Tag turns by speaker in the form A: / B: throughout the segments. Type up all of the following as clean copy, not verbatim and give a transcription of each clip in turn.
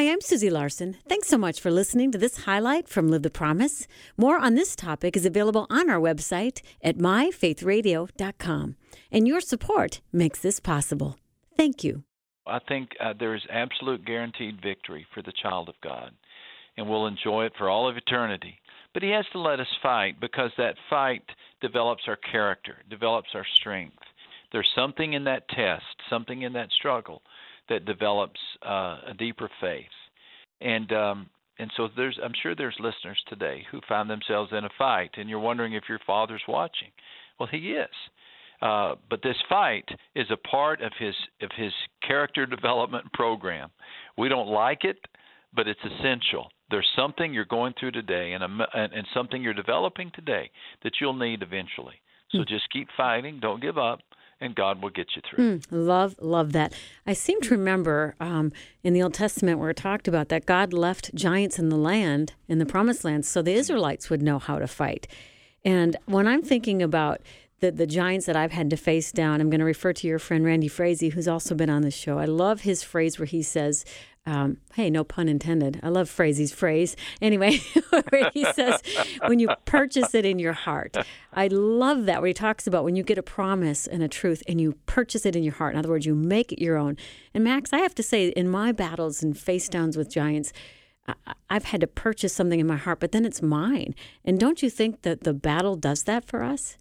A: Hi, I'm Susie Larson. Thanks so much for listening to this highlight from Live the Promise. More on this topic is available on our website at myfaithradio.com. And your support makes this possible. Thank you.
B: I think there is absolute guaranteed victory for the child of God, and we'll enjoy it for all of eternity. But He has to let us fight, because that fight develops our character, develops our strength. There's something in that test, something in that struggle that develops a deeper faith. And so I'm sure there's listeners today who find themselves in a fight, and you're wondering if your Father's watching. Well, He is. But this fight is a part of his character development program. We don't like it, but it's essential. There's something you're going through today and something you're developing today that you'll need eventually. So just keep fighting. Don't give up, and God will get you through.
A: Love that. I seem to remember in the Old Testament where it talked about that God left giants in the land, in the Promised Land, so the Israelites would know how to fight. And when I'm thinking about the giants that I've had to face down, I'm going to refer to your friend Randy Frazee, who's also been on the show. I love his phrase where he says, hey, no pun intended. I love Frazee's phrase. Anyway, where he says, when you purchase it in your heart. I love that, where he talks about when you get a promise and a truth and you purchase it in your heart. In other words, you make it your own. And Max, I have to say, in my battles and face downs with giants, I've had to purchase something in my heart, but then it's mine. And don't you think that the battle does that for us?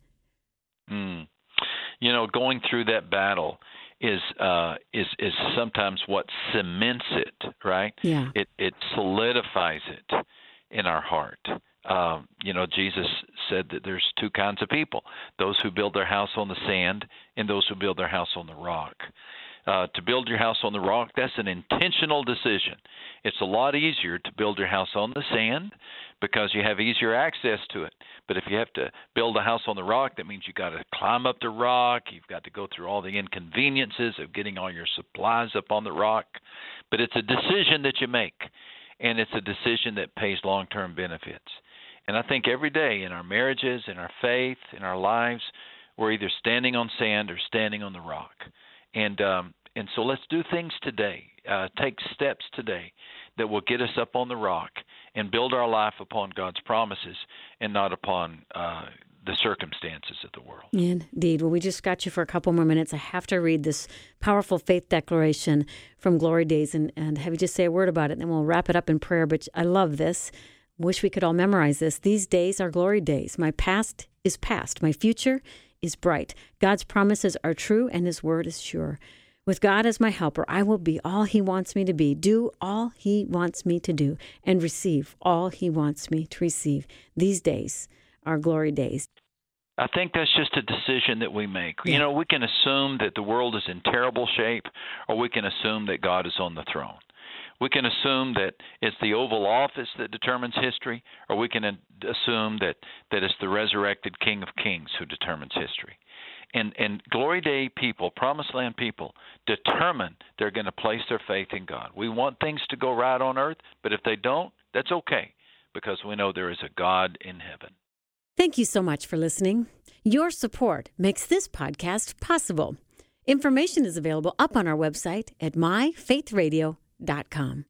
B: Going through that battle is sometimes what cements it, right?
A: Yeah.
B: It solidifies it in our heart. Jesus said that there's two kinds of people: those who build their house on the sand and those who build their house on the rock. To build your house on the rock, that's an intentional decision. It's a lot easier to build your house on the sand because you have easier access to it. But if you have to build a house on the rock, that means you've got to climb up the rock. You've got to go through all the inconveniences of getting all your supplies up on the rock. But it's a decision that you make, and it's a decision that pays long-term benefits. And I think every day in our marriages, in our faith, in our lives, we're either standing on sand or standing on the rock. And so let's do things today, take steps today that will get us up on the rock and build our life upon God's promises and not upon the circumstances of the world.
A: Indeed. Well, we just got you for a couple more minutes. I have to read this powerful faith declaration from Glory Days and have you just say a word about it, and then we'll wrap it up in prayer. But I love this. Wish we could all memorize this. These days are glory days. My past is past. My future is bright. God's promises are true, and His word is sure. With God as my helper, I will be all He wants me to be, do all He wants me to do, and receive all He wants me to receive. These days are glory days.
B: I think that's just a decision that we make.
A: Yeah.
B: We can assume that the world is in terrible shape, or we can assume that God is on the throne. We can assume that it's the Oval Office that determines history, or we can assume that it's the resurrected King of Kings who determines history. And Glory Day people, Promised Land people, determine they're going to place their faith in God. We want things to go right on earth, but if they don't, that's okay, because we know there is a God in heaven.
A: Thank you so much for listening. Your support makes this podcast possible. Information is available up on our website at myfaithradio.com.